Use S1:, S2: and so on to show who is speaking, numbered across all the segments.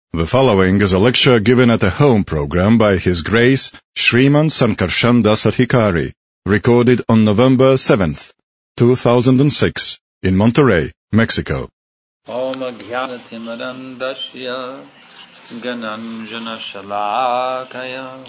S1: The following is a lecture given at a home program by His Grace Sriman Sankarshan Das Adhikari, recorded on November 7th, 2006, in Monterrey, Mexico.
S2: Om Jnanatimandasya Gananjana Shalakaya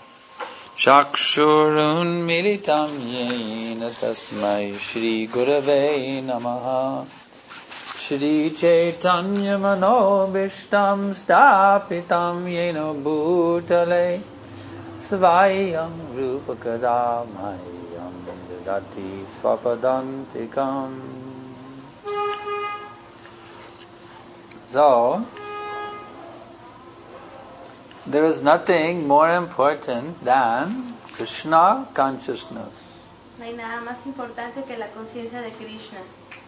S2: Chakshurun Militam Yena Tasmai Shri Gurave Namaha Shri Chaitanya Manobishtam Stapitam Yena Bhutale Svayam Rupakadamayam Dadati Swapadantikam. So, there is nothing more important than Krishna consciousness.
S3: No hay nada más importante que la conciencia de Krishna.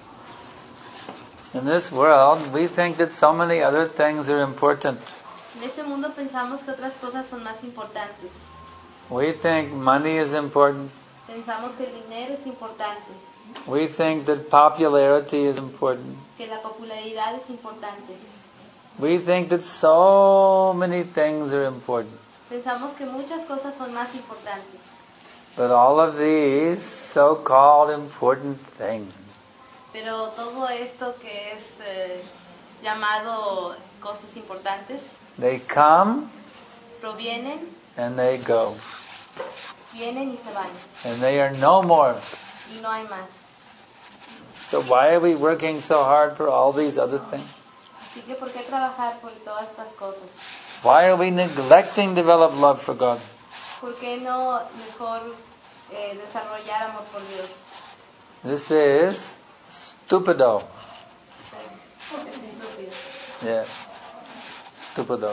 S2: In this world, we think that so many other things are important.
S3: En este mundo pensamos que otras cosas son más importantes.
S2: We think money is important.
S3: Pensamos que el dinero es importante,
S2: We think that popularity is important.
S3: que la popularidad es importante.
S2: We think that so many things are important.
S3: Pensamos que muchas cosas son más importantes.
S2: But all of these so-called important things,
S3: Pero todo esto que es llamado cosas importantes,
S2: they come
S3: provienen,
S2: and they go.
S3: vienen y se van.
S2: And they are no more.
S3: Y no hay más.
S2: So why are we working so hard for all these other things?
S3: Así que ¿por qué trabajar por todas estas cosas?
S2: Why are we neglecting develop love for God?
S3: ¿Por qué no mejor desarrollar amor por Dios?
S2: This is stupido.
S3: Es estúpido.
S2: Yeah. Stupido.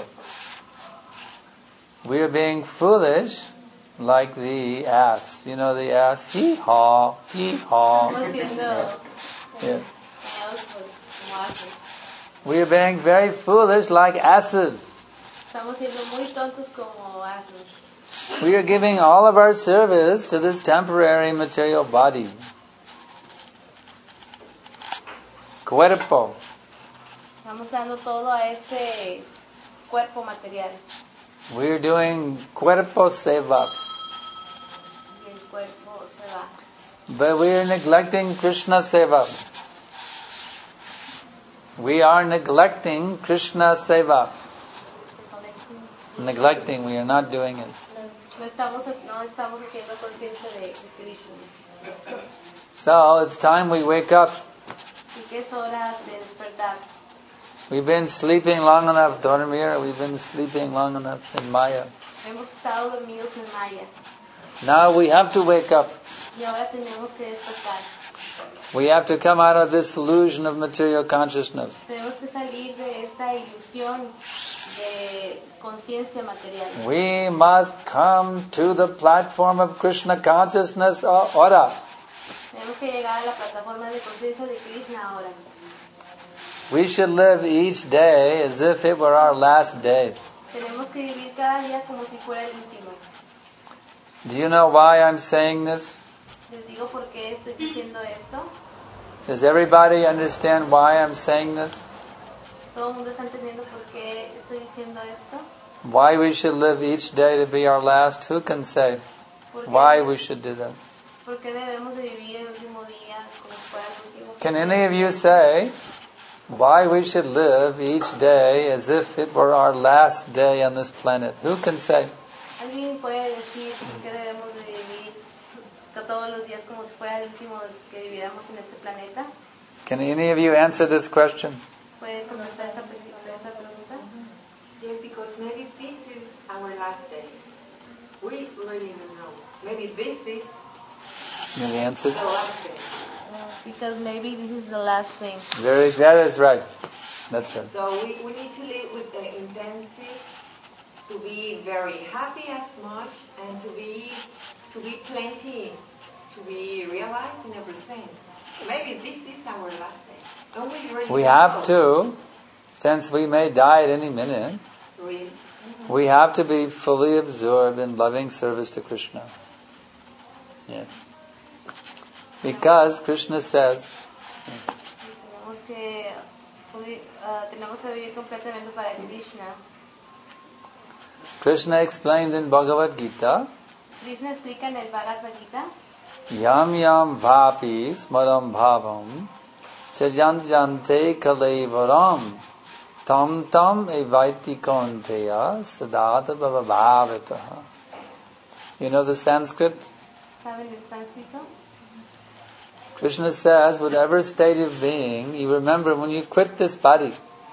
S2: We are being foolish like the ass. You know the ass? Hee-haw, hee-haw.
S3: Estamos siendo
S2: Yeah.
S3: engañados como asnos.
S2: We are being very foolish like asses.
S3: Estamos siendo muy tontos como asnos.
S2: We are giving all of our service to this temporary material body. Cuerpo.
S3: Estamos dando todo a este cuerpo material.
S2: We are doing cuerpo seva.
S3: Y el cuerpo se va.
S2: But we are neglecting Krishna seva. We are neglecting Krishna seva. Neglecting, we are not doing it.
S3: No estamos haciendo conciencia de Krishna.
S2: So it's time we wake up.
S3: Así que es hora de despertar.
S2: We've been sleeping long enough, dormir. We've been sleeping long enough in Maya.
S3: Hemos estado dormidos en Maya.
S2: Now we have to wake up.
S3: Y ahora tenemos que despertar.
S2: We have to come out of this illusion of material consciousness.
S3: Tenemos que salir de esta ilusión de conciencia material.
S2: We must come to the platform of Krishna consciousness ahora.
S3: Tenemos que llegar a la plataforma de conciencia de Krishna ahora.
S2: We should live each day as if it were our last day.
S3: Tenemos que vivir cada día como si fuera el último.
S2: Do you know why I'm saying this?
S3: Les digo por qué estoy diciendo esto.
S2: Does everybody understand why I'm saying this?
S3: Todo el mundo está entendiendo por qué estoy diciendo esto.
S2: Why we should live each day to be our last? Who can say why we should do that?
S3: ¿Por qué debemos de vivir el último día como si fuera el último?
S2: Can any of you say why we should live each day as if it were our last day on this planet? Who can say?
S3: ¿Alguien puede decir por qué debemos de vivir todos los días como si fuera el último que viviéramos en este planeta?
S2: Can any of you answer this question?
S3: ¿Puedes contestar esta pregunta?
S4: Yes, because maybe this is our last day. We really don't know. Maybe this is
S2: Can you answer?
S4: the last day.
S3: Because maybe this is the last thing.
S2: That is right. That's right.
S4: So we need to live with the intensity to be very happy as much and to be plenty, to be realized in everything. Maybe this is our last day. Don't we really
S2: We
S4: know?
S2: have to, since we may die at any minute,
S4: Really?
S2: we have to be fully absorbed in loving service to Krishna. Yeah. Because Krishna says,
S3: Tenemos que tenemos que vivir completamente para Krishna.
S2: Krishna explains in Bhagavad Gita,
S3: Krishna explica en el Bhagavad Gita,
S2: Yam yam vapi smaram bhavam Chajantjante kalaivaram tam tam evaiti konteya sadata bhavavataha. You know the Sanskrit?
S3: ¿saben el sánscrito?
S2: Krishna says, whatever state of being, you remember when you quit this body,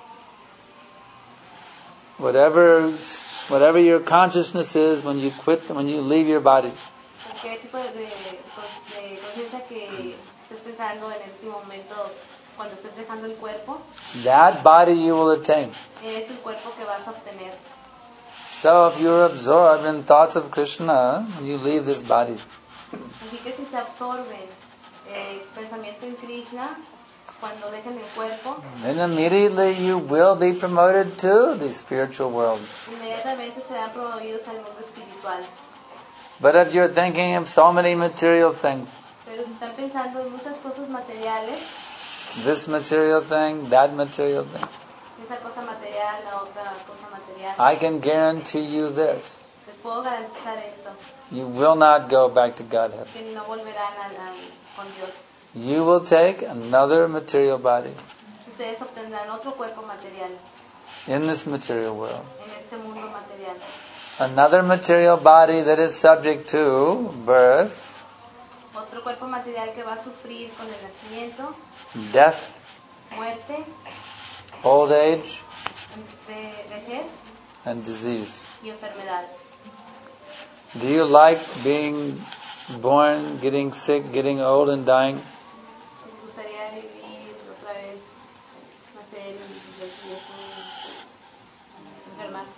S2: whatever your consciousness is when you leave your body.
S3: ¿Qué tipo de conciencia que estés pensando en este momento cuando estés dejando el cuerpo?
S2: That body you will attain.
S3: Es el cuerpo que vas a obtener.
S2: So if you're absorbed in thoughts of Krishna, when you leave this body,
S3: Así que si se absorben su pensamiento en Krishna cuando dejen el cuerpo,
S2: then immediately you will be promoted to the spiritual world.
S3: inmediatamente serán promovidos al mundo espiritual.
S2: But if you're thinking of so many material things,
S3: Pero si están pensando en muchas cosas materiales,
S2: this material thing, that material thing,
S3: esa cosa material, la otra cosa material,
S2: I can guarantee you this.
S3: les puedo garantizar esto,
S2: You will not go back to Godhead.
S3: que no volverán con Dios.
S2: You will take another material body
S3: Ustedes obtendrán otro cuerpo material
S2: in this material world.
S3: en este mundo material.
S2: Another material body that is subject to birth,
S3: Otro cuerpo material que va a sufrir con el nacimiento,
S2: death,
S3: muerte,
S2: old age,
S3: vejez
S2: and disease.
S3: y enfermedad.
S2: Do you like being born, getting sick, getting old and dying?
S3: ¿Les gustaría vivir otra vez, nacer y enfermarse?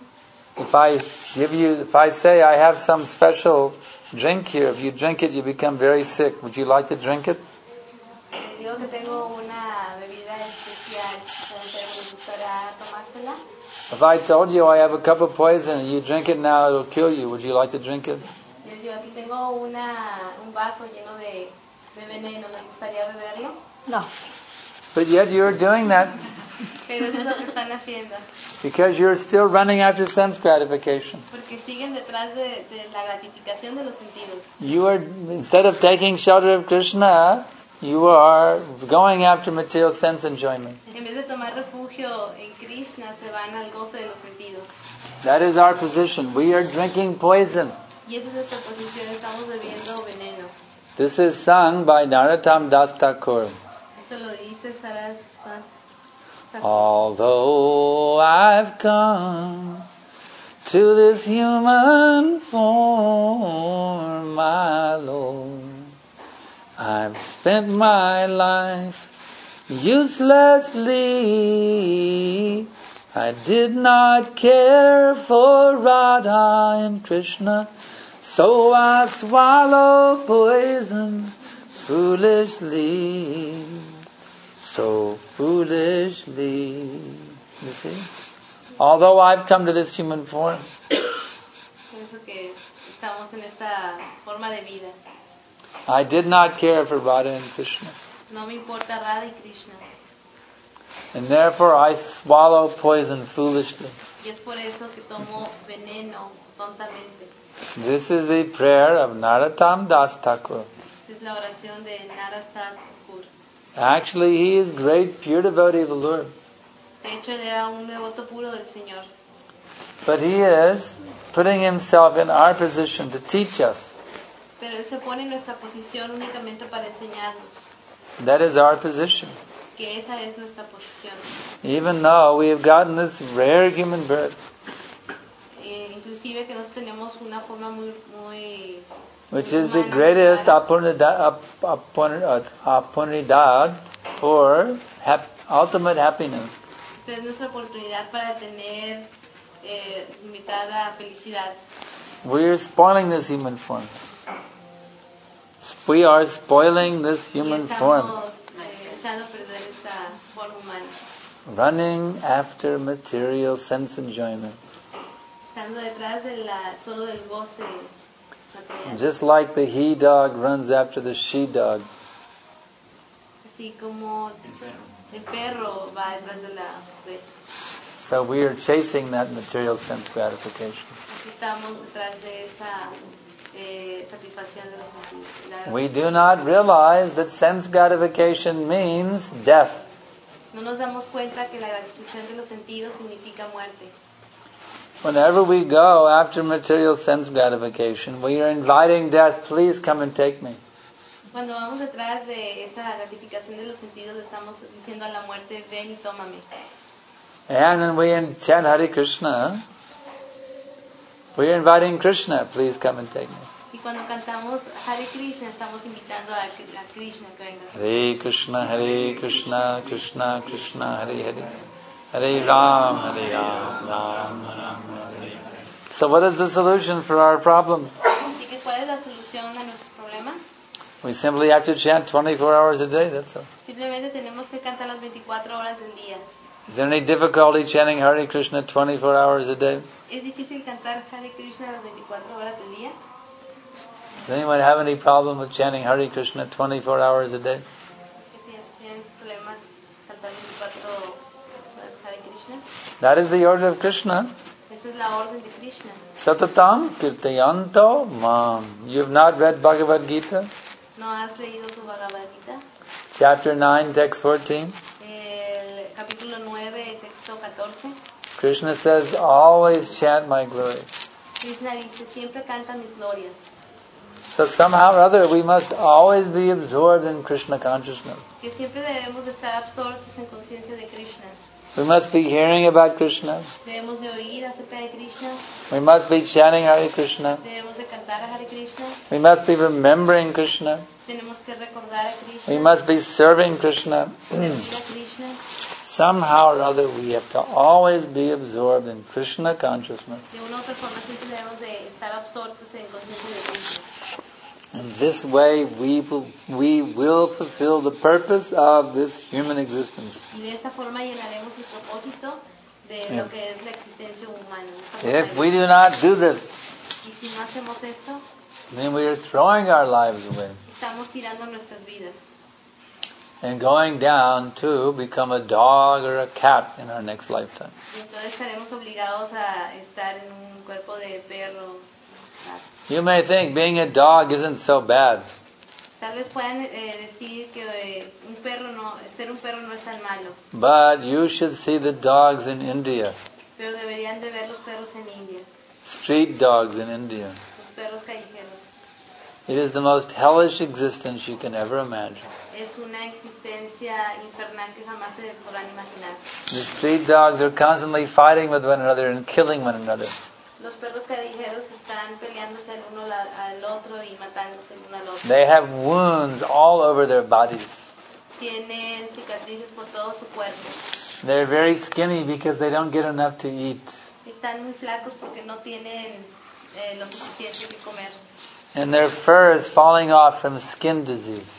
S2: If I say I have some special drink here, if you drink it, you become very sick. Would you like to drink it?
S3: Les digo que tengo una bebida especial, ¿les gustará tomársela?
S2: If I told you I have a cup of poison and you drink it now, it'll kill you. Would you like to drink it?
S3: Les digo, aquí tengo un vaso lleno de veneno, ¿les gustaría beberlo?
S5: No.
S2: But yet you're doing that
S3: Pero eso es lo que están haciendo,
S2: because you're still running after sense gratification.
S3: porque siguen detrás de la gratificación de los sentidos.
S2: You are, instead of taking shelter of Krishna, you are going after material sense enjoyment.
S3: En vez de tomar refugio en Krishna, se van al goce de los sentidos.
S2: That is our position. We are drinking poison.
S3: Y esa es nuestra posición, estamos bebiendo veneno.
S2: This is sung by Narottam Das Thakur.
S3: Esto lo dice Saras.
S2: Although I've come to this human form, my Lord, I've spent my life uselessly. I did not care for Radha and Krishna, so I swallowed poison foolishly. So foolishly. You see? Although I've come to this human form,
S3: Por eso que estamos en esta forma de vida.
S2: I did not care for Radha and Krishna.
S3: No me importa Radha y Krishna.
S2: And therefore I swallow poison foolishly.
S3: Y es por eso que tomo veneno tontamente.
S2: This is the prayer of Narottam Das Thakur.
S3: Esa es la oración de Narottam Thakur.
S2: Actually, he is great pure devotee of the Lord.
S3: De hecho, él era un devoto puro del Señor.
S2: But he is putting himself in our position to teach us.
S3: Pero él se pone en nuestra posición únicamente para enseñarnos.
S2: That is our position.
S3: Que esa es nuestra posición.
S2: Even though we have gotten this rare human birth,
S3: Inclusive que nosotros tenemos una forma muy
S2: which is the greatest oportunidad for ultimate happiness.
S3: Esta es nuestra oportunidad para tener limitada felicidad.
S2: We are spoiling this human form. We are spoiling this human form.
S3: Echando a perder esta forma humana.
S2: Running after material sense enjoyment.
S3: Estando detrás solo del goce material.
S2: Just like the he dog runs after the she dog.
S3: así como el perro va detrás de la red.
S2: So we are chasing that material sense gratification.
S3: Así estamos detrás de esa satisfacción de los sentidos.
S2: We do not realize that sense gratification means death.
S3: No nos damos cuenta que la gratificación de los sentidos significa muerte.
S2: Whenever we go after material sense gratification, we are inviting death, please come and take me.
S3: Cuando vamos detrás de esa gratificación de los sentidos, le estamos diciendo a la muerte, ven y tómame.
S2: And when we chant Hare Krishna, we are inviting Krishna, please come and take me.
S3: Y cuando cantamos Hare Krishna, estamos invitando a Krishna que venga.
S2: Hare Krishna, Krishna Krishna, Hare Hare. Hare Ram, Ram Ram, Hare. So what is the solution for our problem?
S3: Así que ¿cuál es la solución a nuestro problema?
S2: We simply have to chant 24 hours a day, that's all.
S3: Simplemente tenemos que cantar las 24 horas del día.
S2: Is there any difficulty chanting Hare Krishna 24 hours a day?
S3: ¿Es difícil cantar Hare Krishna las 24 horas del día?
S2: Does anyone have any problem with chanting Hare Krishna 24 hours a day?
S3: ¿Tienen problemas cantar 24 horas Hare Krishna?
S2: That is the order of Krishna.
S3: Esa es la orden de Krishna.
S2: Satatam kirtayanto mam. You have not read Bhagavad Gita?
S3: ¿No has leído tu Bhagavad Gita?
S2: Chapter 9, text 14.
S3: El capítulo 9, texto 14.
S2: Krishna says, always chant my glory.
S3: Krishna dice, siempre canta mis glorias.
S2: So somehow or other we must always be absorbed in Krishna consciousness.
S3: Que siempre debemos de estar absortos en conciencia de Krishna.
S2: We must be hearing about Krishna.
S3: Debemos de oír acerca de Krishna.
S2: We must be chanting Hare Krishna.
S3: Debemos de cantar a Hare Krishna.
S2: We must be remembering Krishna.
S3: Tenemos que recordar a Krishna.
S2: We must be serving Krishna.
S3: Servir a Krishna.
S2: Somehow or other we have to always be absorbed in Krishna consciousness.
S3: De una u otra forma siempre debemos de estar absortos en conciencia de Krishna.
S2: In this way we will fulfill the purpose of this human existence.
S3: Y de esta forma llenaremos el propósito de lo que es la existencia humana.
S2: If we do not do this,
S3: Y si no hacemos esto,
S2: then we are throwing our lives away
S3: estamos tirando nuestras vidas.
S2: and going down to become a dog or a cat in our next lifetime.
S3: Y entonces estaremos obligados a estar en un cuerpo de perro.
S2: You may think being a dog isn't so bad,
S3: Tal vez puedan decir que ser un perro no es tan malo,
S2: but you should see the dogs in India,
S3: pero deberían de ver los perros en India,
S2: street dogs in India.
S3: los perros callejeros.
S2: It is the most hellish existence you can ever imagine.
S3: Es una existencia infernal que jamás se podrán imaginar.
S2: The street dogs are constantly fighting with one another and killing one another.
S3: Los perros callejeros están peleándose el uno al otro y matándose el uno al otro.
S2: They have wounds all over their bodies.
S3: Tienen cicatrices por todo su cuerpo.
S2: They're very skinny because they don't get enough to eat.
S3: Están muy flacos porque no tienen lo suficiente que comer.
S2: And their fur is falling off from skin disease.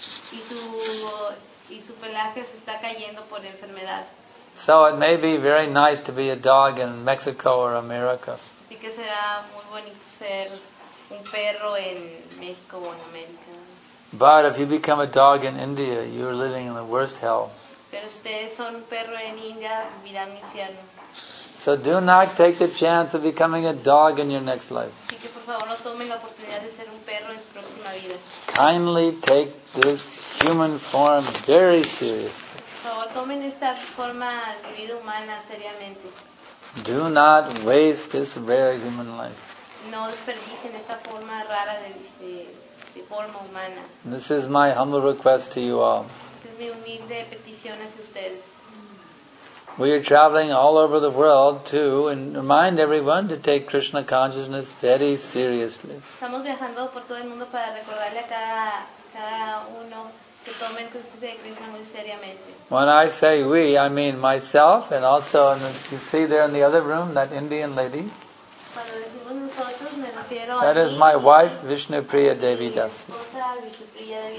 S3: Y su pelaje se está cayendo por enfermedad.
S2: So it may be very nice to be a dog in Mexico or America.
S3: Así que será muy bonito ser un perro en México o en América.
S2: But if you become a dog in India, you're living in the worst hell.
S3: Pero ustedes son un perro en India, vivirán un infierno.
S2: So do not take the chance of becoming a dog in your next life.
S3: Así que por favor no tomen la oportunidad de ser un perro en su próxima vida.
S2: Kindly take this human form very seriously.
S3: Por favor tomen esta forma de vida humana seriamente.
S2: Do not waste this rare human life.
S3: No desperdicien esta forma rara de forma humana.
S2: This is my humble request to you all.
S3: Esta es mi humilde petición hacia ustedes.
S2: We are traveling all over the world to remind everyone to take Krishna consciousness very seriously.
S3: Estamos viajando por todo el mundo para recordarle a cada uno que tomen conciencia de Krishna muy seriamente.
S2: When I say we, I mean myself and also, you see there in the other room, that Indian lady.
S3: Cuando decimos nosotros, me refiero
S2: That
S3: a
S2: is my wife, Vishnupriya Devi Dasi.
S3: esposa Vishnupriya Devi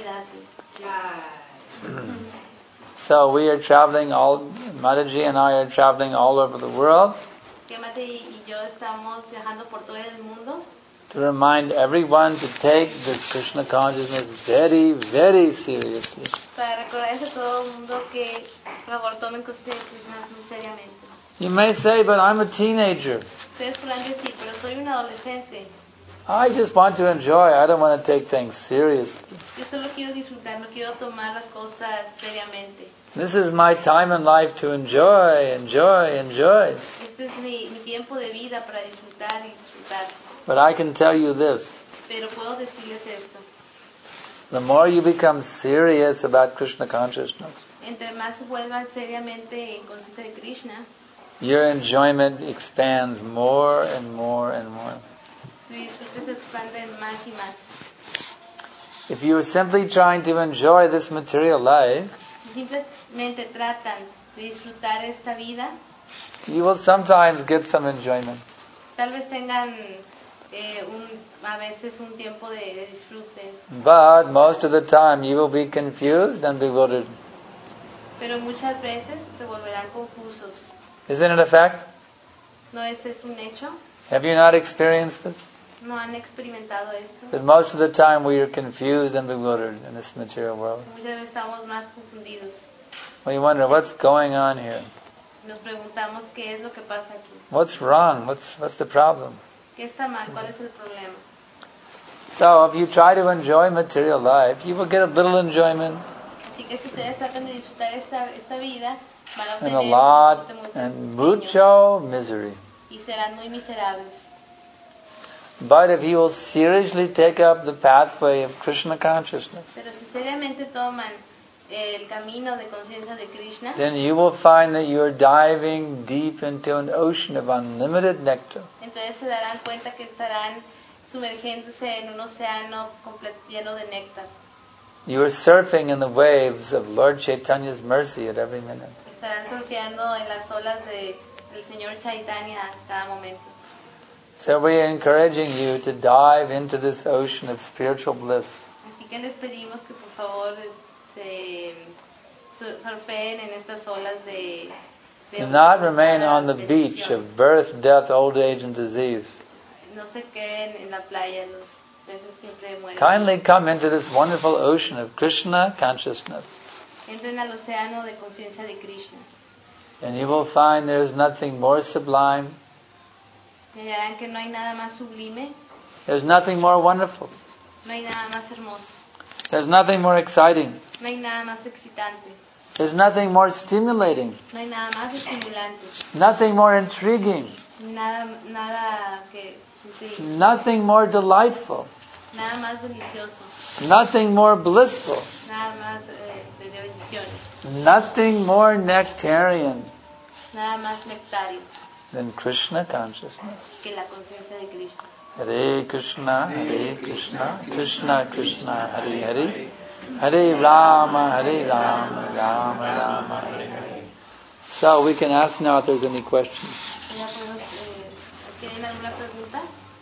S3: Dasi.
S2: So we are traveling Mataji and I are traveling all over the world.
S3: Que Mate y yo estamos viajando por todo el mundo.
S2: to remind everyone to take this Krishna consciousness very, very seriously.
S3: Para recordarles a todo el mundo que, por favor, tomen conciencia de Krishna muy seriamente.
S2: You may say, but I'm a teenager.
S3: Ustedes podrán decir, pero soy un adolescente.
S2: I just want to enjoy. I don't want to take things seriously.
S3: Yo solo quiero disfrutar, no quiero tomar las cosas seriamente.
S2: This is my time in life to enjoy.
S3: Este es mi tiempo de vida para disfrutar y disfrutar.
S2: But I can tell you this.
S3: Pero puedo decirles esto.
S2: The more you become serious about Krishna consciousness,
S3: Entre más se vuelvan seriamente en conciencia de Krishna,
S2: your enjoyment expands more and more and more.
S3: su disfrute se expande más y más.
S2: If you are simply trying to enjoy this material life,
S3: Si simplemente tratan de disfrutar esta vida,
S2: you will sometimes get some enjoyment.
S3: tal vez tengan a veces un tiempo de disfrute,
S2: But most of the time you will be confused and bewildered.
S3: pero muchas veces se volverán confusos.
S2: Isn't it a fact?
S3: ¿No ese es un hecho?
S2: Have you not experienced this?
S3: ¿No han experimentado esto?
S2: That most of the time we are confused and bewildered in this material world.
S3: Muchas veces estamos más confundidos.
S2: We wonder what's going on here.
S3: Nos preguntamos qué es lo que pasa aquí.
S2: What's wrong? What's the problem?
S3: ¿Qué está mal? ¿Cuál es el problema?
S2: So if you try to enjoy material life, you will get a little enjoyment
S3: Así que si ustedes tratan de disfrutar esta vida, van a
S2: and
S3: obtener
S2: a
S3: un
S2: lot
S3: disfrute muy
S2: and
S3: pequeño
S2: mucho misery.
S3: y serán muy miserables.
S2: But if you will seriously take up the pathway of Krishna consciousness,
S3: Pero si seriamente toman el camino de conciencia de Krishna,
S2: then you will find that you are diving deep into an ocean of unlimited nectar.
S3: entonces se darán cuenta que estarán sumergiéndose en un océano lleno de néctar.
S2: You are surfing in the waves of Lord Chaitanya's mercy at every minute.
S3: Estarán surfeando en las olas del Señor Chaitanya a cada momento.
S2: So we are encouraging you to dive into this ocean of spiritual bliss.
S3: Así que les pedimos que por favor se surfeen en estas olas de
S2: Do not remain on the beach of birth, death, old age, and disease.
S3: No se queden en la playa, los peces siempre mueren.
S2: Kindly come into this wonderful ocean of Krishna consciousness.
S3: Entren al océano de conciencia de Krishna.
S2: And you will find there is nothing more sublime.
S3: Y hallarán que no hay nada más sublime,
S2: There's nothing more wonderful.
S3: no hay nada más hermoso,
S2: There's nothing more exciting.
S3: no hay nada más excitante,
S2: There's nothing more stimulating.
S3: no hay nada más estimulante,
S2: Nothing more intriguing.
S3: nada que sí,
S2: Nothing more delightful.
S3: nada más delicioso,
S2: Nothing more blissful.
S3: nada más de bendiciones,
S2: Nothing more nectarian
S3: nada más nectario
S2: than Krishna consciousness.
S3: que la conciencia de Krishna.
S2: Hare Krishna, Krishna Krishna, Hare Hare, Hare Rama, Rama Rama, Hare Hare. So we can ask now if there's any questions.
S3: Ya podemos, ¿tienen alguna pregunta?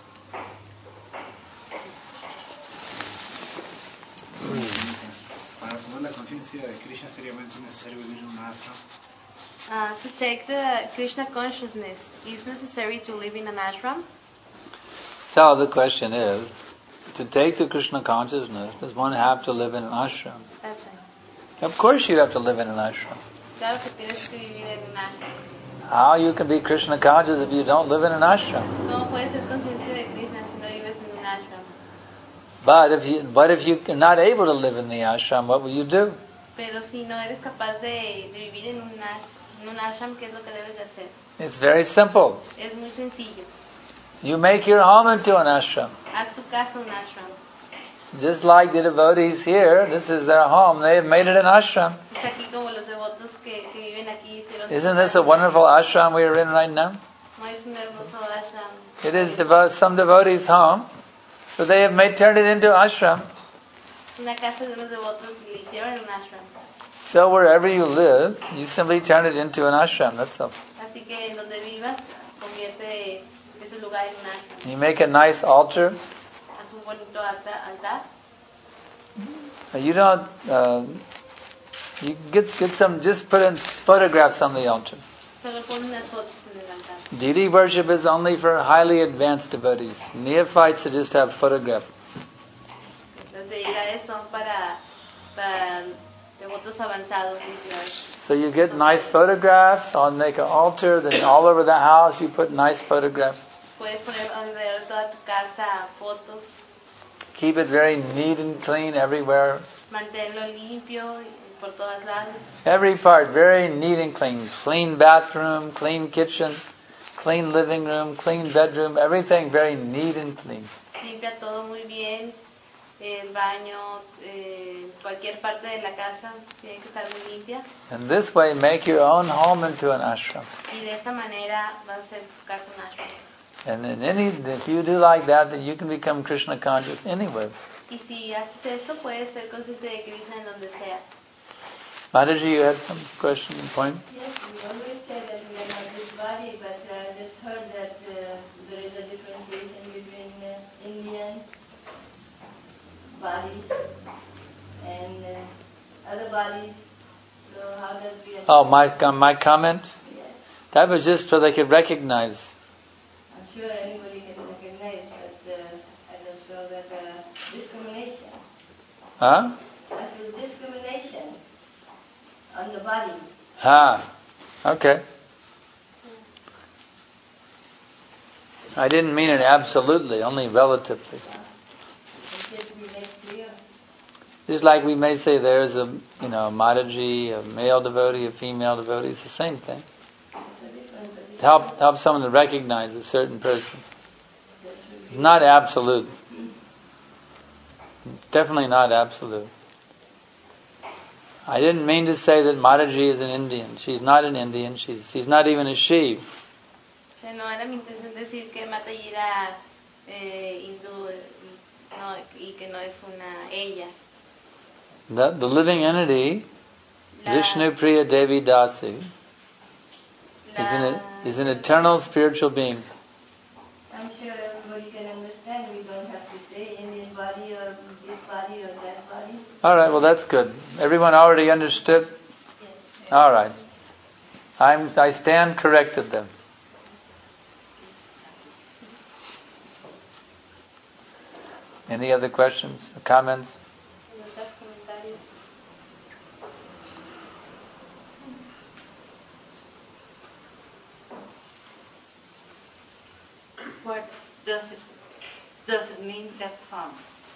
S5: Para tomar la conciencia de Krishna seriamente es necesario vivir en un ashram.
S3: To take the Krishna consciousness, is necessary to live in an ashram?
S2: So the question is, to take the Krishna consciousness, does one have to live in an ashram?
S3: That's right.
S2: Of course you have to live in an ashram.
S3: Claro que tienes que vivir en un ashram.
S2: How you can be Krishna conscious if you don't live in an ashram?
S3: No puedes ser consciente de Krishna si no vives en un ashram.
S2: But if you are not able to live in the ashram, what will you do?
S3: Pero si no eres capaz de vivir en un ashram, ¿qué es lo que debes de hacer?
S2: It's very simple.
S3: Es muy sencillo.
S2: You make your home into an ashram.
S3: Haz tu casa un ashram.
S2: Just like the devotees here, this is their home. They have made it an ashram.
S3: Es aquí como los devotos que viven aquí hicieron.
S2: Isn't this a wonderful ashram we are in right now?
S3: No es un hermoso ashram.
S2: It is some devotees' home, but they have turned it into ashram.
S3: Es una casa de unos devotos y le hicieron un ashram.
S2: So wherever you live, you simply turn it into an ashram. That's all.
S3: Así que en donde vivas, convierte ese lugar en un ashram.
S2: You make a nice altar.
S3: Haz un bonito altar.
S2: You don't. You get some. Just put in photographs on the altar.
S3: Solo pone unas fotos en el altar.
S2: Deity worship is only for highly advanced devotees. Neophytes to just have photograph.
S3: Las deidades son para devotos avanzados.
S2: So you get nice photographs. I'll make an altar. Then all over the house you put nice photographs.
S3: Puedes poner alrededor de toda tu casa fotos.
S2: Keep it very neat and clean everywhere.
S3: Manténlo limpio por todas lados.
S2: Every part very neat and clean. Clean bathroom, clean kitchen, clean living room, clean bedroom. Everything very neat and clean.
S3: Limpia todo muy bien. El baño, cualquier parte de la casa tiene que estar muy limpia.
S2: And this way make your own home into an ashram.
S3: Y de esta manera vas a hacer tu casa un ashram.
S2: And if you do like that, then you can become Krishna conscious anywhere.
S3: Y si haces esto, puedes ser consciente de Krishna en donde sea.
S2: Mataji, you had some question and point?
S6: Yes, we always say that we are not this body, but I just heard that there is a differentiation between Indian body and other bodies. So how does we...
S2: Oh, my comment?
S6: Yes.
S2: That was just so they could recognize.
S6: I'm sure anybody can recognize, but I just feel that discrimination.
S2: Huh?
S6: I feel discrimination on the body.
S2: Okay. I didn't mean it absolutely, only relatively.
S6: It should be made clear.
S2: Just like we may say there's a Mataji, a male devotee, a female devotee, it's the same thing. To help someone to recognize a certain person. It's not absolute. Definitely not absolute. I didn't mean to say that Mataji is an Indian. She's not an Indian. She's not even a she.
S3: No era mi intención decir que Mataji era hindú, no, y que no es una ella.
S2: The living entity, Vishnu Priya Devi Dasi, is an eternal spiritual being.
S6: I'm sure everybody can understand. We don't have to say Indian body or this body or that body.
S2: All right, well that's good. Everyone already understood?
S6: Yes.
S2: All right. I stand corrected then. Any other questions or comments?
S7: What does it mean, that song?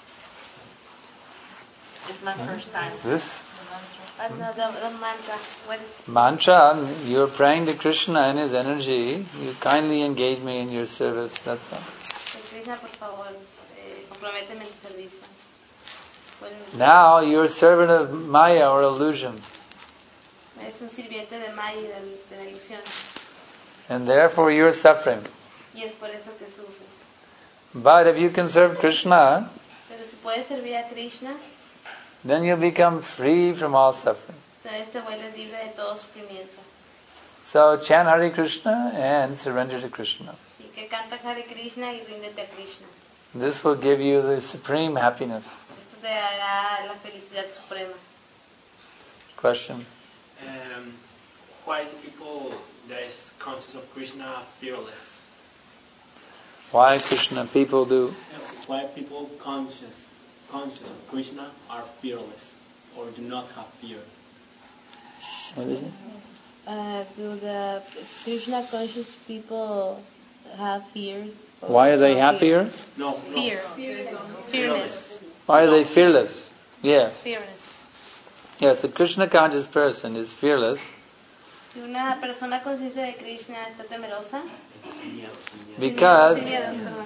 S7: It's my first time.
S2: This
S3: The mantra. What is
S2: mantra, you're praying to Krishna and His energy. You kindly engage me in your service. That's all.
S3: Krishna, por favor, comprométeme en tu servicio.
S2: Now you're a servant of Maya or illusion.
S3: Es un sirviente de Maya y de la ilusión.
S2: And therefore you're suffering.
S3: Y es por eso que sufres.
S2: But if you can serve Krishna,
S3: Pero si puedes servir a Krishna,
S2: then you'll become free from all suffering.
S3: entonces te vuelves libre de todo sufrimiento.
S2: So chant Hare Krishna and surrender to Krishna.
S3: Así que canta Hare Krishna y ríndete a Krishna.
S2: This will give you the supreme happiness.
S3: Esto te dará la felicidad suprema.
S2: Question?
S8: Why is the people that is conscious of Krishna fearless?
S2: Why Krishna people do?
S8: Why people conscious of Krishna are fearless or do not have fear?
S2: What is it?
S9: Do the Krishna conscious people have fears?
S2: Why are they happier?
S8: No.
S3: Fear. Fearless.
S2: Why are they fearless? Yes.
S3: Fearless.
S2: Yes, the Krishna conscious person is fearless
S3: Si una persona consciente de Krishna está temerosa,
S2: because
S3: sin miedo, perdón.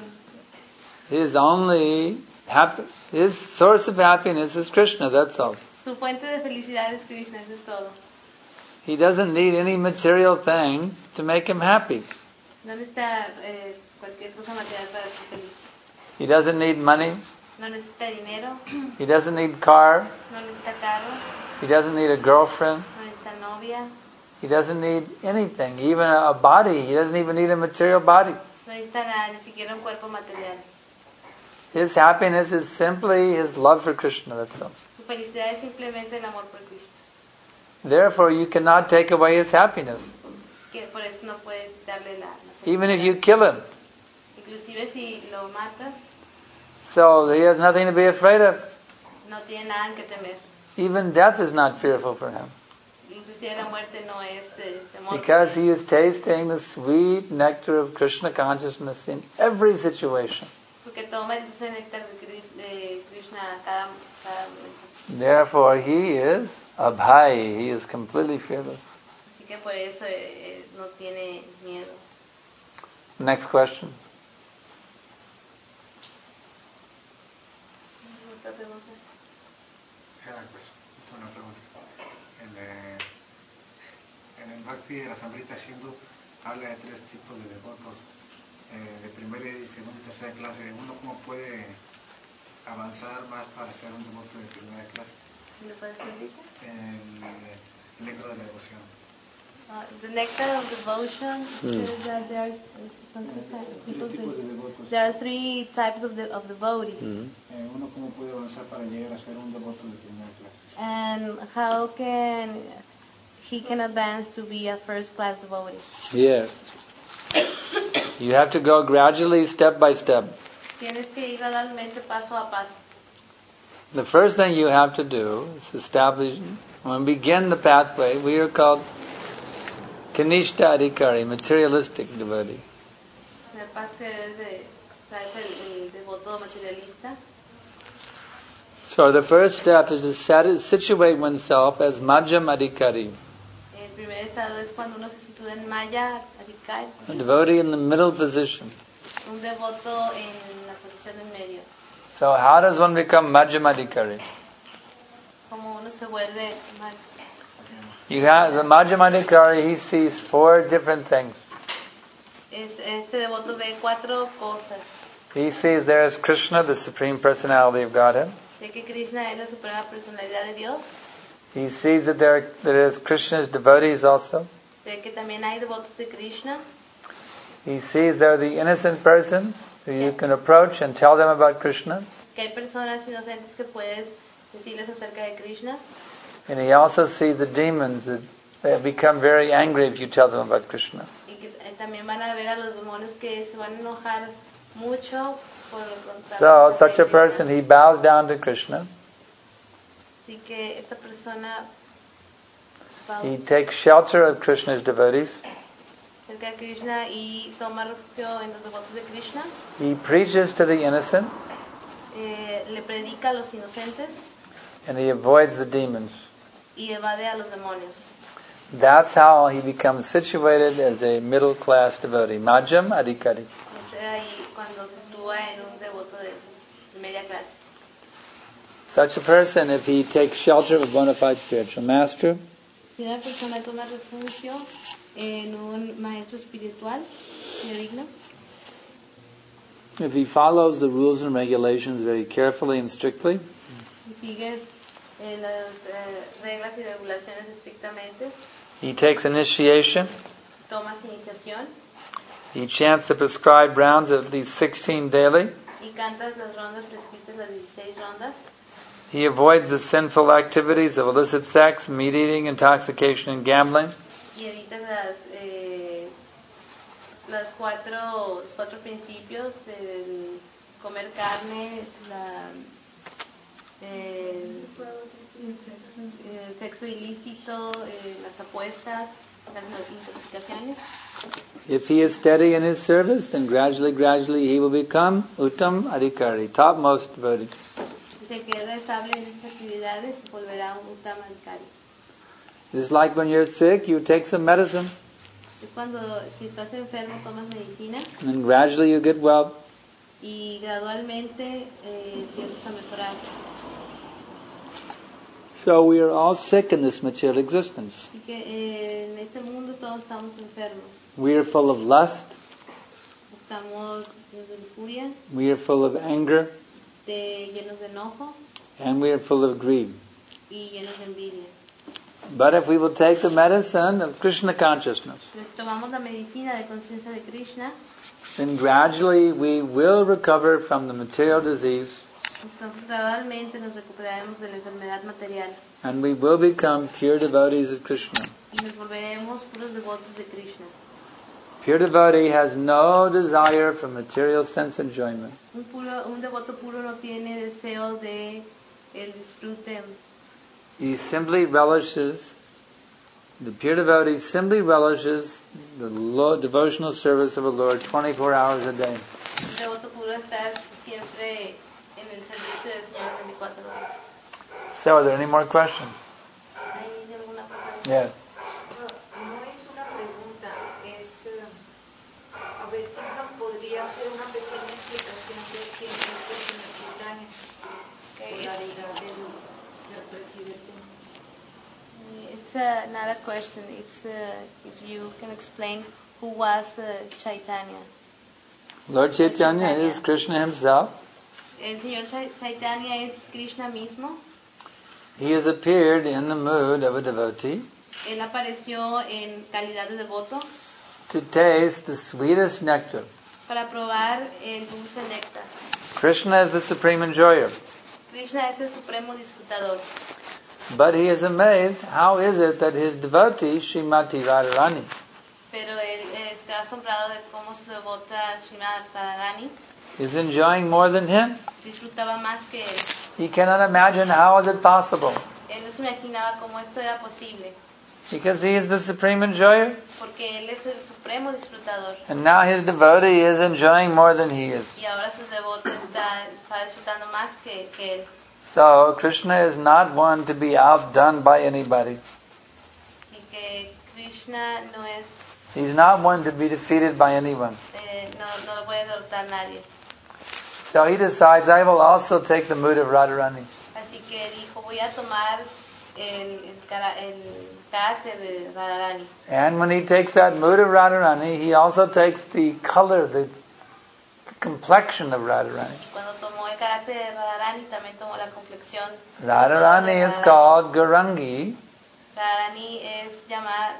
S2: his source of happiness is Krishna, that's all.
S3: Su fuente de felicidad es Krishna, eso es todo.
S2: He doesn't need any material thing to make him happy.
S3: No necesita cualquier cosa material para ser feliz.
S2: He doesn't need money.
S3: No necesita dinero,
S2: He doesn't need car.
S3: no necesita carro,
S2: He doesn't need a girlfriend.
S3: no necesita novia,
S2: He doesn't need anything, even a body. He doesn't even need a material body.
S3: no necesita nada, ni siquiera un cuerpo material.
S2: His happiness is simply his love for Krishna, that's all.
S3: Su felicidad es simplemente el amor por Krishna.
S2: Therefore, you cannot take away his happiness.
S3: que por eso no puedes darle la
S2: Even if you
S3: felicidad.
S2: kill him.
S3: Inclusive si lo matas,
S2: So he has nothing to be afraid of.
S3: no tiene nada que temer.
S2: Even death is not fearful for him.
S3: Inclusive la muerte no es temor.
S2: Because he is tasting the sweet nectar of Krishna consciousness in every situation.
S3: Porque toma el dulce néctar de Krishna cada momento.
S2: Therefore he is abhay. He is completely fearless.
S3: Así que por eso no tiene miedo.
S2: Next question.
S3: ¿Otra pregunta?
S5: Pues, una pregunta. En el Bhakti de la Samrita Sindhu habla de 3 tipos de devotos, de primera y segunda y tercera clase. Uno, ¿cómo puede avanzar más para ser un devoto de primera clase?
S3: ¿Me puedes ahorita?
S5: El néctar de la devoción.
S3: The nectar of devotion says that there are there are 3 types of devotees.
S5: Uno, ¿cómo puede avanzar para llegar a ser un devoto de primera clase?
S3: And how can he can advance to be a first class devotee?
S2: Yeah. You have to go gradually, step by step.
S3: Tienes que ir gradualmente paso a paso.
S2: The first thing you have to do is establish, when we begin the pathway, we are called Kanishta Adhikari, materialistic devotee.
S3: El paso que es el devoto materialista.
S2: So the first step is to situate oneself as Madhyam Adhikari,
S3: El primer estado es cuando uno se sitúa en Maya Adhikari,
S2: a devotee in the middle position.
S3: un devoto en la posición en medio.
S2: So how does one become Madhyam Adhikari?
S3: Como uno se vuelve
S2: You have the Madhyam Adhikari, he sees 4 different things.
S3: este devoto ve 4 cosas.
S2: He sees there is Krishna, the Supreme Personality of Godhead.
S3: Ve que Krishna es la suprema personalidad de Dios.
S2: He sees that there is Krishna's devotees also.
S3: Ve que también hay devotos de Krishna.
S2: He sees there are the innocent persons who you can approach and tell them about Krishna.
S3: Que hay personas inocentes que puedes decirles acerca de Krishna.
S2: And he also sees the demons that they become very angry if you tell them about Krishna.
S3: Y que también van a ver a los demonios que se van a enojar mucho por contar.
S2: So, such a person, he bows down to Krishna.
S3: Así que esta persona
S2: He takes shelter of Krishna's devotees.
S3: cerca de Krishna y toma refugio en los devotos de Krishna.
S2: He preaches to the innocent.
S3: Le predica a los inocentes
S2: And he avoids the demons.
S3: y evade a los demonios.
S2: That's how he becomes situated as a middle class devotee. Madhyam Adhikari.
S3: Es ahí cuando se sitúa en un devoto de media clase.
S2: Such a person, if he takes shelter of a bona fide spiritual master,
S3: Si una persona toma refugio en un maestro espiritual digno,
S2: if he follows the rules and regulations very carefully and strictly,
S3: y sigues las reglas y regulaciones estrictamente,
S2: he takes initiation,
S3: tomas iniciación
S2: he chants the prescribed rounds of at least 16 daily,
S3: y cantas las rondas prescritas, las 16 rondas,
S2: he avoids the sinful activities of illicit sex, meat eating, intoxication, and gambling.
S3: y evitas los cuatro principios del comer carne, el sexo ilícito, las apuestas, las intoxicaciones.
S2: If he is steady in his service, then gradually he will become Uttam Adhikari, topmost devotee.
S3: Si se queda estable en esas actividades, se volverá un Uttam Adhikari.
S2: Just like when you're sick, you take some medicine,
S3: Es cuando, si estás enfermo, tomas medicina
S2: and then gradually you get well.
S3: y gradualmente empiezas a mejorar.
S2: So we are all sick in this material existence.
S3: Así que en este mundo todos estamos enfermos.
S2: We are full of lust,
S3: Estamos llenos de lujuria,
S2: we are full of anger,
S3: llenos de enojo
S2: and we are full of greed.
S3: y llenos de envidia.
S2: But if we will take the medicine of Krishna consciousness,
S3: Entonces tomamos la medicina de conciencia de Krishna,
S2: then gradually we will recover from the material disease
S9: Entonces gradualmente nos recuperaremos de la enfermedad material
S2: and we will become pure devotees of Krishna.
S9: y nos volveremos puros devotos de Krishna.
S2: Pure devotee has no desire for material sense enjoyment.
S9: Un devoto puro no tiene deseo de el disfrute.
S2: He simply relishes, the pure devotee simply relishes the devotional service of the Lord 24 hours a day.
S9: El devoto puro está siempre en el servicio del Señor 24 horas.
S2: So, are there any more questions?
S9: ¿Hay alguna pregunta?
S2: Yes.
S4: No es una pregunta, es a ver si nos podría hacer una pequeña explicación de quién es Krishna Chaitanya, la deidad del presidente.
S9: It's not a question. It's if you can explain who was Chaitanya.
S2: Lord Chaitanya is Krishna himself.
S9: El Señor Chaitanya es Krishna mismo.
S2: He has appeared in the mood of a devotee
S9: Él apareció en calidad de devoto
S2: to taste the sweetest nectar.
S9: para probar el dulce néctar.
S2: Krishna is the supreme enjoyer.
S9: Krishna es el supremo disfrutador.
S2: But he is amazed, how is it that his devotee, Srimati Radharani,
S9: Pero él está asombrado de cómo su devota Srimati Radharani
S2: is enjoying more than him?
S9: disfrutaba más que él.
S2: He cannot imagine how is it possible.
S9: Él no se imaginaba cómo esto era posible,
S2: Because he is the supreme enjoyer.
S9: porque él es el supremo disfrutador.
S2: And now his devotee is enjoying more than he is.
S9: Y ahora su devoto está disfrutando más que él.
S2: So Krishna is not one to be outdone by anybody.
S9: Y que Krishna no es,
S2: He's not one to be defeated by anyone.
S9: no lo puede derrotar nadie.
S2: So he decides, I will also take the mood of Radharani.
S9: Así que dijo, voy a tomar el carácter de Radharani.
S2: And when he takes that mood of Radharani, he also takes the color, the complexion of Radharani.
S9: Cuando tomó el carácter de Radharani, también tomó la complexión.
S2: Radharani is called Garangi.
S9: Radharani es llamada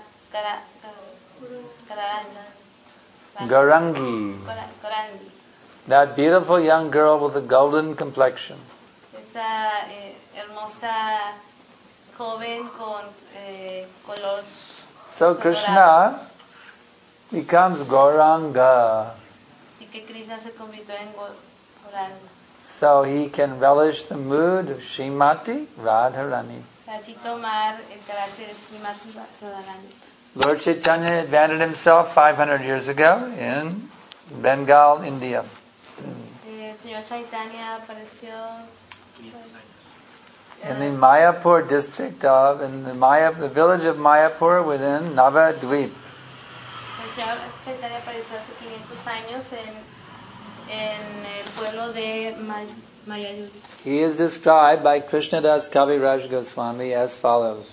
S2: Garangi.
S9: Gorangi.
S2: That beautiful young girl with a golden complexion.
S9: Esa hermosa joven con color.
S2: So Krishna becomes Gauranga.
S9: Así que Krishna se convirtió en Gauranga.
S2: So he can relish the mood of Srimati Radharani.
S9: Así tomar el carácter de Srimati Radharani.
S2: Lord Chaitanya advanced himself 500 years ago in Bengal, India.
S9: El Señor Chaitanya apareció
S2: In the Mayapur district in the village of Mayapur within Navadvip.
S9: El Señor Chaitanya apareció hace 500 años en el pueblo de Mayayuri.
S2: He is described by Krishnadas Kaviraj Goswami as follows.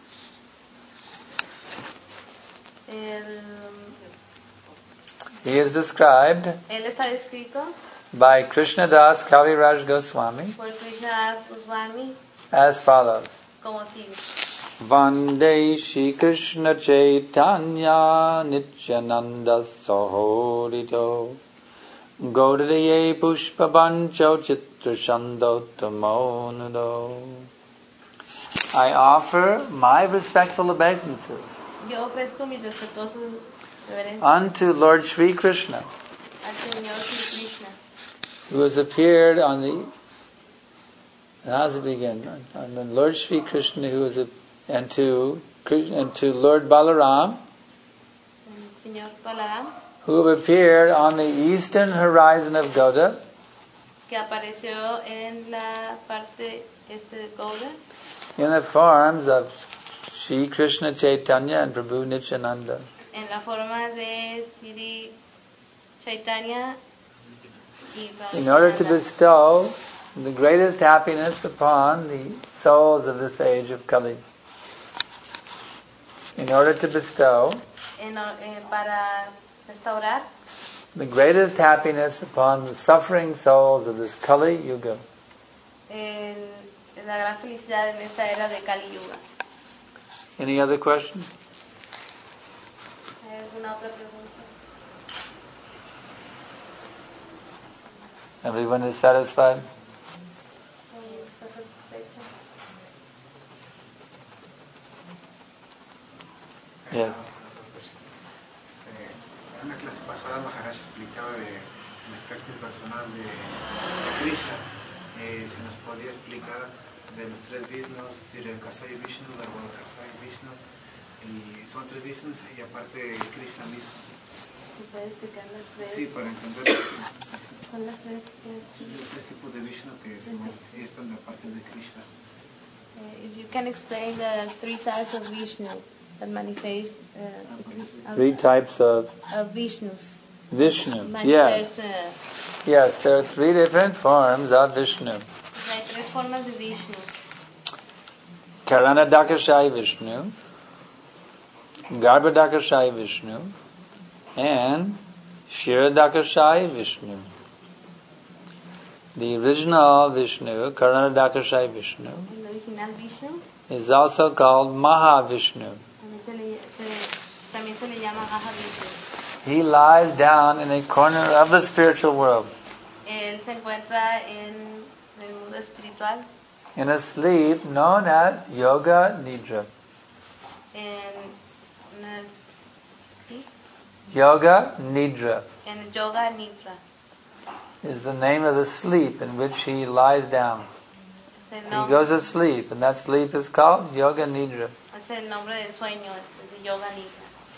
S2: He is described
S9: Él está descrito
S2: by Krishnadas Kaviraj Goswami
S9: por Krishnadas Goswami
S2: as follows.
S9: como sigue.
S2: Vande Shri Krishna Chaitanya Nityananda Sahodito Gaudariye Pushpa Bancho Chitra Shandotamo Nudo. I offer my respectful obeisances
S9: Yo ofrezco mis respetuosos reverencias
S2: unto Lord Shri Krishna,
S9: al Señor Sri Krishna,
S2: who has appeared on the... How does it begin? On the Lord Shri Krishna, who is and to Lord Balaram,
S9: el Señor Balaram,
S2: who have appeared on the eastern horizon of Gauda,
S9: que apareció en la parte este de Gauda,
S2: in the forms of Shri Krishna Chaitanya and Prabhu Nityananda.
S9: en la forma de Sri Chaitanya y Prabhu
S2: In order to
S9: Nityananda,
S2: bestow the greatest happiness upon the souls of this age of Kali. In order to bestow
S9: para restaurar
S2: the greatest happiness upon the suffering souls of this Kali Yuga.
S9: la gran felicidad en esta era de Kali Yuga.
S2: Any other questions?
S9: ¿Hay alguna otra pregunta?
S2: Everyone is satisfied? Yes.
S5: En una clase pasada Maharaj explicaba el aspecto personal de Krishna. Si nos podía explicar de los tres Vishnus, Siriyakasai Vishnu, Dharmakasai Vishnu, y son tres Vishnus y aparte Krishna mismo.
S9: ¿Se puede explicar las tres?
S5: Sí, para entender
S9: Son las tres.
S5: los tres tipos de Vishnu que se manifiestan de parte de Krishna.
S9: If you can explain the three types of Vishnu that manifest.
S2: Three types of
S9: Vishnus.
S2: Vishnu.
S9: Manifest,
S2: Yes, there are three different forms of Vishnu.
S9: Hay tres formas de Vishnu.
S2: Karanadakashai Vishnu, Garbhodakashai Vishnu, and Shiradakashai Vishnu. The original Vishnu, Karanadakashai Vishnu,
S9: El original Vishnu
S2: is also called Mahavishnu.
S9: también se le llama Mahavishnu.
S2: He lies down in a corner of the spiritual world,
S9: Él se encuentra en el mundo espiritual,
S2: in a sleep known as Yoga Nidra.
S9: en una- ¿sí?
S2: Yoga Nidra
S9: en Yoga Nidra.
S2: is the name of the sleep in which he lies down.
S9: Es el
S2: He
S9: nombre,
S2: goes to sleep, and that sleep is called Yoga Nidra.
S9: es el nombre del sueño, es de Yoga Nidra.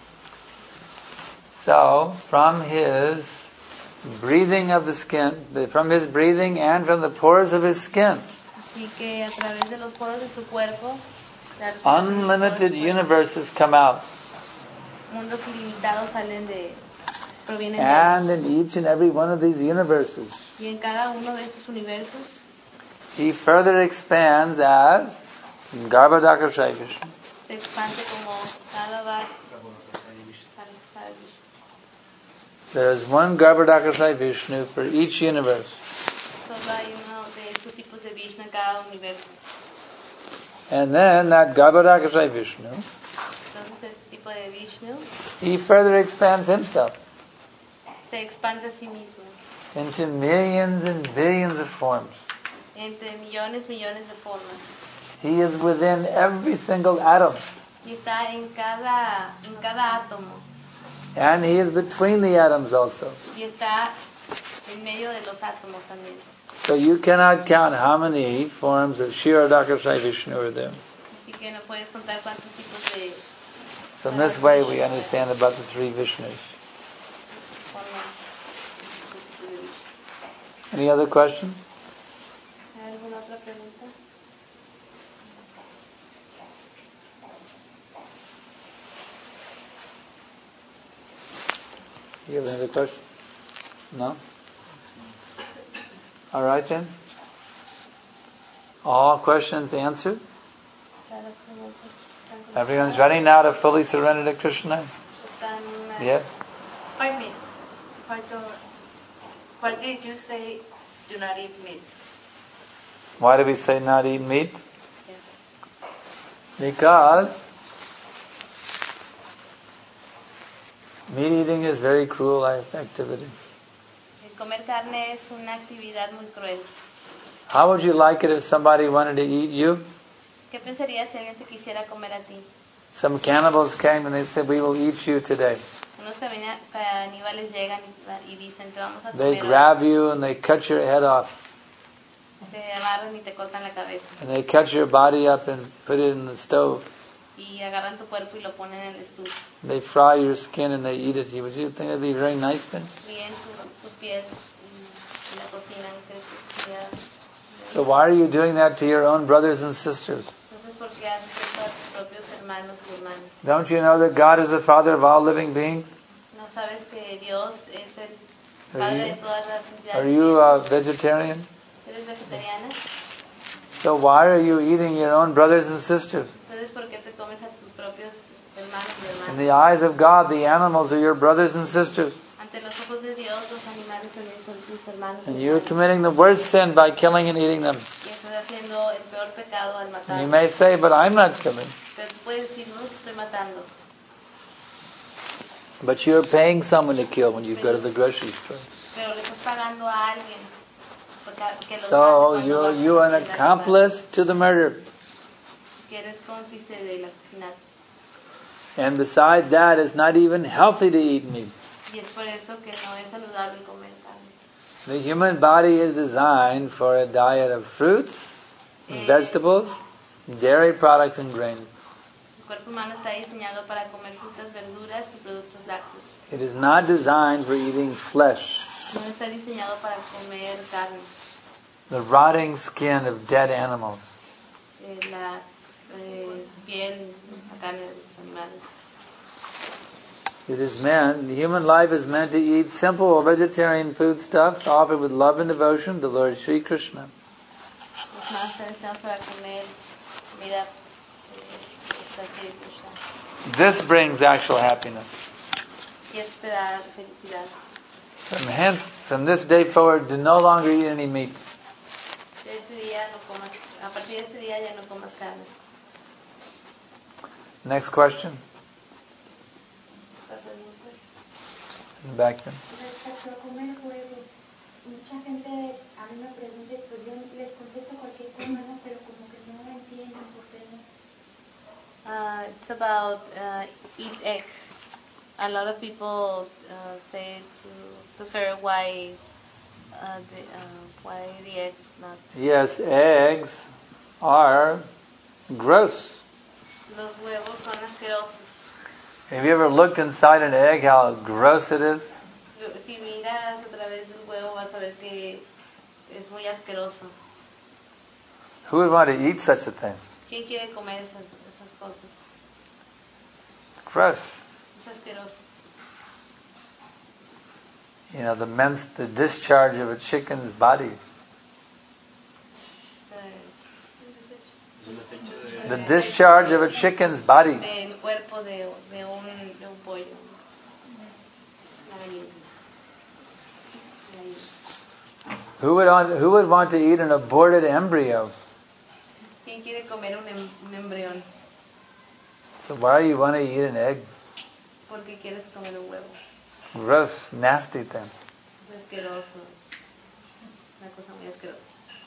S2: So, from his breathing of the skin, from his breathing and from the pores of his skin,
S9: Así que a través de los poros de su cuerpo, la respiración de sus
S2: unlimited
S9: poros,
S2: universes come out.
S9: mundos ilimitados provienen de él.
S2: And in each and every one of these universes,
S9: Y en cada uno de estos universos,
S2: he further expands as Garbhodakashai Vishnu.
S9: se expande como cada va.
S2: There is one Garbhodakashai Vishnu for each universe.
S9: Solo hay uno de estos tipos de Vishnu en cada universo.
S2: And then that Garbhodakashai Vishnu,
S9: Entonces este tipo de Vishnu
S2: he further expands himself
S9: se expande a sí mismo
S2: into millions and billions of forms.
S9: entre millones de formas.
S2: He is within every single atom.
S9: Y está en cada átomo.
S2: And he is between the atoms also.
S9: Y está en medio de los átomos también.
S2: So you cannot count how many forms of Shiradakashai Vishnu are there.
S9: Así que no puedes contar cuántos tipos de
S2: So in this way we understand about the three Vishnus.
S9: formas.
S2: Any other questions?
S9: ¿Hay alguna otra pregunta?
S2: You have another question? No? All right then. All questions answered? Everyone's ready now to fully surrender to Krishna? Yeah?
S7: Pardon me. Why did you say do not eat meat?
S2: Why do we say not eat meat?
S9: Yes.
S2: Because meat eating is very cruel activity.
S9: El comer carne es una actividad muy cruel.
S2: How would you like it if somebody wanted to eat you?
S9: ¿Qué pensarías si alguien te quisiera comer a ti?
S2: Some cannibals came and they said, "We will eat you today."
S9: Unos caníbales llegan y dicen, te vamos a
S2: They
S9: comer.
S2: grab you and they cut your head off.
S9: Te agarran y te cortan la cabeza.
S2: And they cut your body up and put it in the stove.
S9: Y agarran tu cuerpo y lo ponen en el estufa.
S2: They fry your skin and they eat it. Would you think that'd be very nice then?
S9: Fríen tu piel y la cocinan.
S2: So why are you doing that to your own brothers and sisters?
S9: Entonces, ¿por qué haces esto a tus propios hermanos y hermanas?
S2: Don't you know that God is the Father of all living beings?
S9: ¿No sabes que Dios es el Padre de todas las entidades?
S2: Are you a vegetarian?
S9: ¿Eres vegetariana?
S2: So why are you eating your own brothers and sisters?
S9: Entonces, ¿por qué te comes a tus propios hermanos y hermanas?
S2: In the eyes of God, the animals are your brothers and sisters.
S9: Ante los ojos de Dios, los animales también son tus hermanos.
S2: And you're committing the worst sin by killing and eating them.
S9: Y estás haciendo el peor pecado al matar.
S2: And you may say, but I'm not killing.
S9: Pero tú puedes decir, no los estoy matando.
S2: But you're paying someone to kill when you go to the grocery store.
S9: Pero le estás pagando a alguien que los
S2: So
S9: mate cuando vas
S2: you're
S9: a
S2: an
S9: la ciudad.
S2: accomplice to the murder.
S9: Que eres cómplice del asesinato.
S2: And besides that, it's not even healthy to eat meat.
S9: Y es por eso que no es saludable comer carne.
S2: The human body is designed for a diet of fruits, vegetables, dairy products, and grains.
S9: El cuerpo humano está diseñado para comer frutas, verduras y productos lácteos.
S2: It is not designed for eating flesh.
S9: No está diseñado para comer carne.
S2: The rotting skin of dead animals.
S9: La piel, la carne de los animales.
S2: It is meant, the human life is meant to eat simple vegetarian foodstuffs offered with love and devotion to Lord Sri Krishna.
S9: Los humanos están diseñados para comer comida de Krishna.
S2: This brings actual happiness.
S9: Y esto te da felicidad.
S2: From this day forward, do no longer eat any meat.
S9: A partir de este día ya no comas carne.
S2: Next question. Back then.
S10: Respecto a comer huevos, mucha gente a mí me pregunta, pues yo les contesto cualquier cosa, ¿no? Pero como que no entienden por qué no.
S9: It's about eat egg. A lot of people say to her why the egg not.
S2: Yes, eggs are gross.
S9: Los huevos son asquerosos.
S2: Have you ever looked inside an egg, how gross it is?
S9: Si miras a través del huevo vas a ver que es muy asqueroso.
S2: Who would want to eat such a thing?
S9: ¿Quién quiere comer esas cosas?
S2: It's gross.
S9: Es asqueroso.
S2: You know, the discharge of a chicken's body. The discharge of a chicken's body.
S9: El cuerpo de un pollo.
S2: Who would want to eat an aborted embryo?
S9: ¿Quién quiere comer un embrión?
S2: So why do you want to eat an egg?
S9: Porque quieres comer un huevo.
S2: Gross, nasty thing.
S9: Es asqueroso. Una cosa muy asquerosa.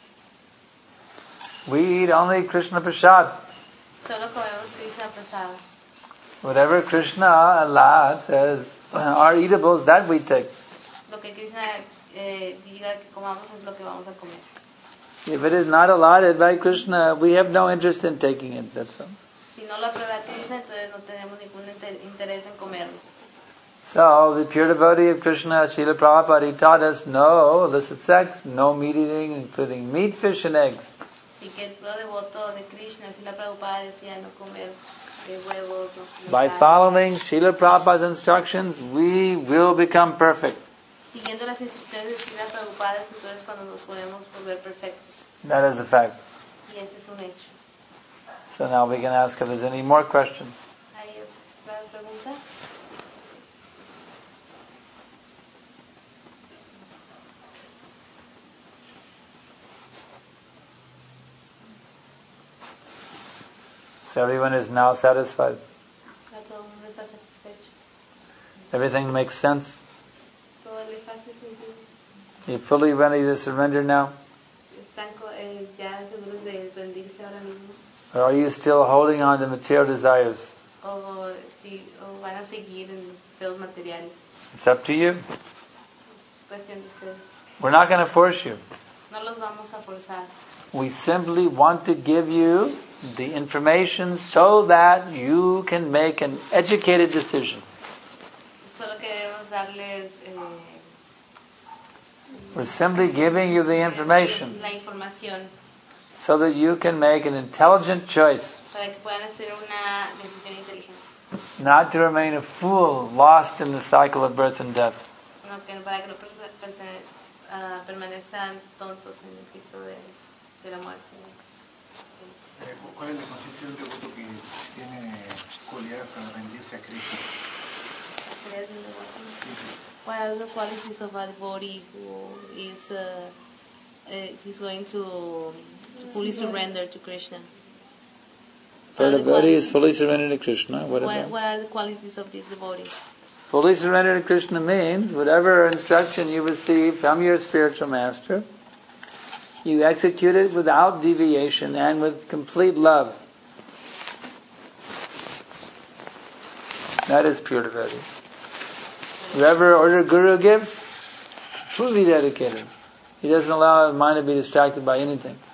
S2: We eat only Krishna Prasad.
S9: Solo comemos Krishna Prasad.
S2: Whatever Krishna, Allah says are eatables, that we take.
S9: Lo que Krishna diga que comamos es lo que vamos a comer.
S2: If it is not allotted by Krishna, we have no interest in taking it. That's all.
S9: Si no lo aprueba Krishna, entonces no tenemos ningún interés en comerlo.
S2: So, the pure devotee of Krishna, Srila Prabhupada, he taught us no illicit sex, no meat eating, including meat, fish, and eggs.
S9: Así que el puro devoto de Krishna, Srila Prabhupada decía no comer huevos.
S2: By following Srila Prabhupada's instructions, we will become perfect.
S9: Siguiendo las instrucciones de Srila Prabhupada, entonces cuando nos podemos volver perfectos.
S2: That is a fact.
S9: Y ese es un hecho.
S2: So now we can ask if there's any more questions.
S9: ¿Hay otra pregunta?
S2: So everyone is now satisfied.
S9: Todo el mundo está satisfecho.
S2: Everything makes sense.
S9: Todo les hace sentido.
S2: You're fully ready to surrender now?
S9: ¿Están ya seguros de rendirse ahora mismo?
S2: Or are you still holding on to material desires?
S9: O van a seguir en los deseos materiales.
S2: It's up to you.
S9: Es cuestión de ustedes.
S2: We're not going to force you.
S9: No los vamos a forzar.
S2: We simply want to give you the information so that you can make an educated decision.
S9: Solo queremos darles
S2: We're simply giving you the information
S9: la información
S2: so that you can make an intelligent choice,
S9: para que puedan hacer una decisión inteligente.
S2: not to remain a fool lost in the cycle of birth and death.
S9: No, para que no permanezcan tontos en el ciclo de la muerte.
S5: ¿Cuál es la conciencia de un devoto que tiene cualidades para rendirse a Krishna?
S9: What are the qualities of a devotee who is he's going to fully surrender to Krishna?
S2: For a devotee is fully surrendered to Krishna. What
S9: are the qualities of this devotee?
S2: Fully surrendered to Krishna means whatever instruction you receive from your spiritual master, you execute it without deviation and with complete love. That is pure devotee. Whoever order Guru gives, truly dedicated. He doesn't allow his mind to be distracted by anything.